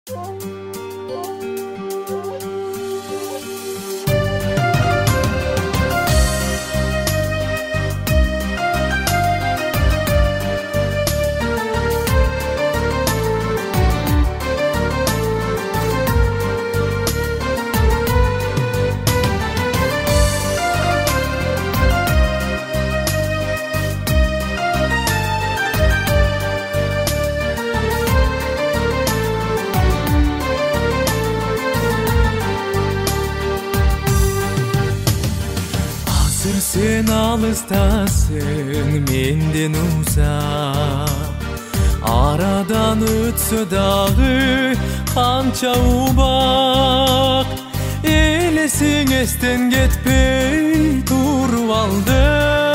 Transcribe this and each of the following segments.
Sen alıstasın menden uzak, aradan ötse dağı kança ubak. Elesin esten getpey turup aldı,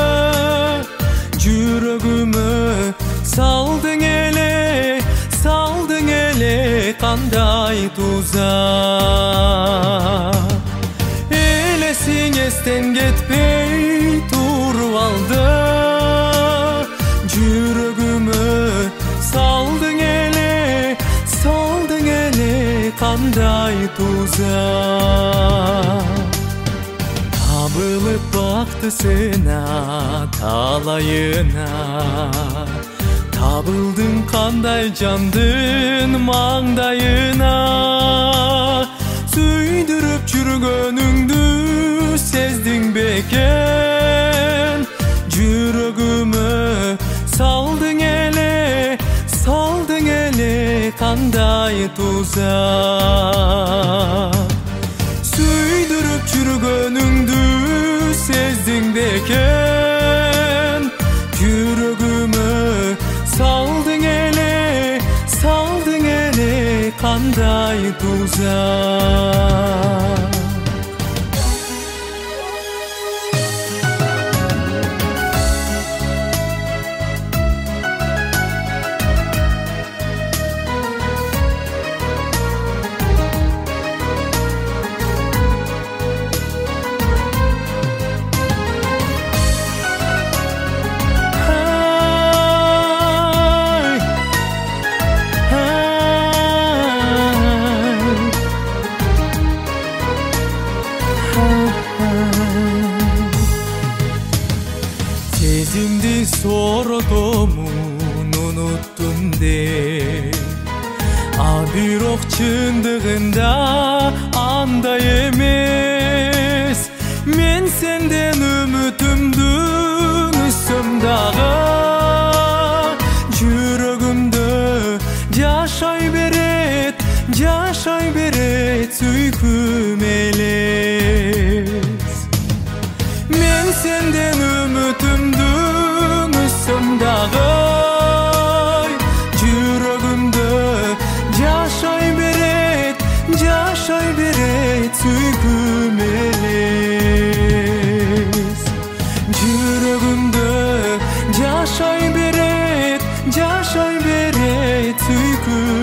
жүрөгүмө saldың ele kanday tuzak. Elesin esten getpey turup aldı, жүрөгүмө saldың ele kanday tuzak. Табылып бактысына талайына, табылдың кандай жандын маңдайына. Сүйдүрүп жүргөнүңдү сездиң бекен, жүрөгүмө салдың эле кандай тузак. Сүйдүрүп жүргөнүңдү сездиң бекен, жүрөгүмө салдың эле кандай тузак. Сезимди сородомун уnuttум де, а бирок чындыгында андай эмес. Мен сенден үмүтүмдү үзсөм дагы, жүрөгүмдө жашай берет сүйкүм элес. Мен сенден үмүтүмдү үзсөм дагы, жүрөгүмдө жашай берет сүйкүм элес. Жүрөгүмдө жашай берет сүйкүм